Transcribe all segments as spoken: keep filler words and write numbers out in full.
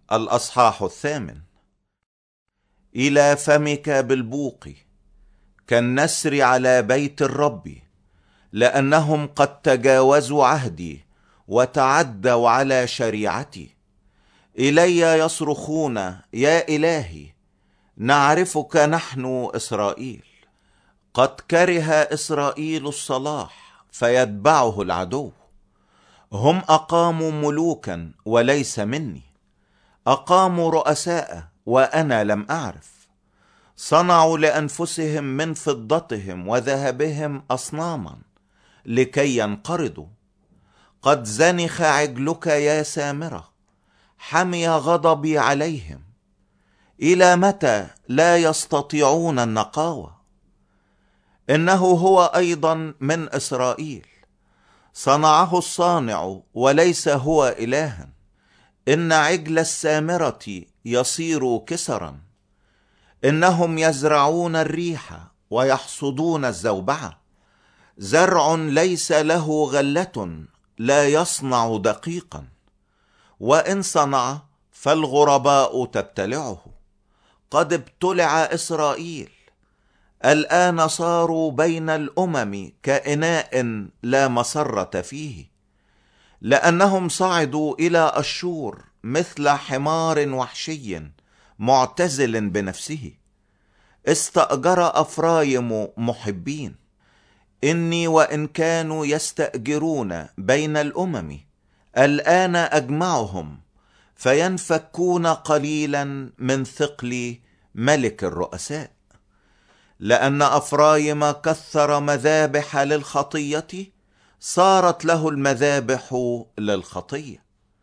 الأصحاح الثامن. إلى فمك بالبوق كالنسر على بيت الرب، لأنهم قد تجاوزوا عهدي وتعدوا على شريعتي. إلي يصرخون يا إلهي، نعرفك نحن إسرائيل. قد كره إسرائيل الصلاح فيتبعه العدو. هم أقاموا ملوكا وليس مني، أقاموا رؤساء وأنا لم أعرف. صنعوا لأنفسهم من فضتهم وذهبهم أصناما لكي ينقرضوا. قد زنخ عجلك يا سامرة، حمي غضبي عليهم. إلى متى لا يستطيعون النقاوة؟ إنه هو أيضا من إسرائيل، صنعه الصانع وليس هو إلها. إن عجل السامرة يصير كسرا. إنهم يزرعون الريح ويحصدون الزوبعة. زرع ليس له غلة لا يصنع دقيقا، وإن صنع فالغرباء تبتلعه. قد ابتلع إسرائيل، الآن صاروا بين الأمم كإناء لا مسرة فيه. لأنهم صعدوا إلى أشور مثل حمار وحشي معتزل بنفسه. استأجر أفرايم محبين. إني وإن كانوا يستأجرون بين الأمم، الآن أجمعهم فينفكون قليلا من ثقل ملك الرؤساء. لأن أفرايم كثر مذابح للخطية، صارت له المذابح للخطية.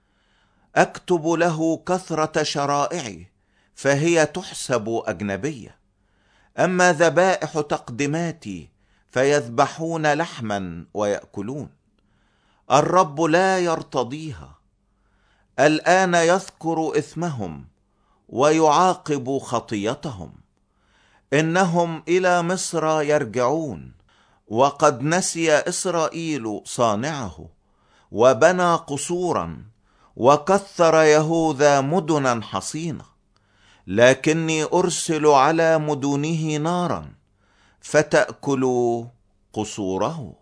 أكتب له كثرة شرائعي فهي تحسب أجنبية. أما ذبائح تقدماتي فيذبحون لحما ويأكلون. الرب لا يرتضيها. الآن يذكر إثمهم ويعاقب خطيتهم. إنهم إلى مصر يرجعون، وقد نسي إسرائيل صانعه وبنى قصورا، وكثر يهوذا مدنا حصينة. لكني أرسل على مدنه نارا فتأكل قصوره.